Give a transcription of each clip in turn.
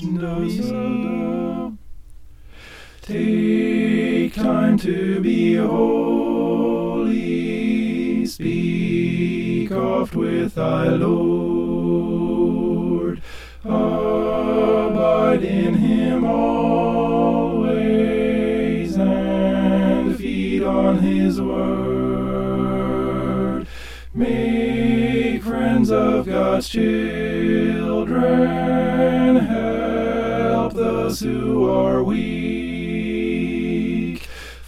Take time to be holy, speak oft with thy Lord, abide in him always, and feed on his word. Make friends of God's children, help those who are weak,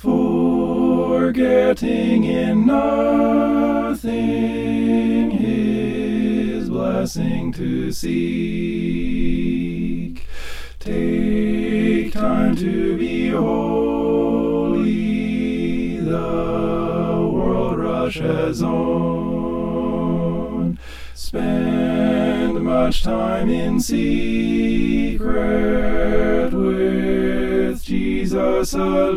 forgetting in nothing his blessing to seek. Take time to be holy, the world rushes on. Spend much time in secret with Jesus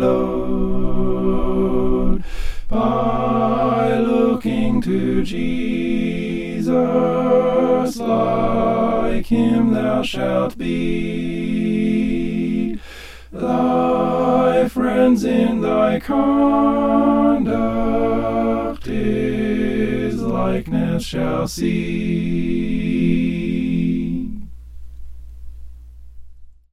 alone. By looking to Jesus, like him thou shalt be. Thy friends in thy conduct his likeness shall see.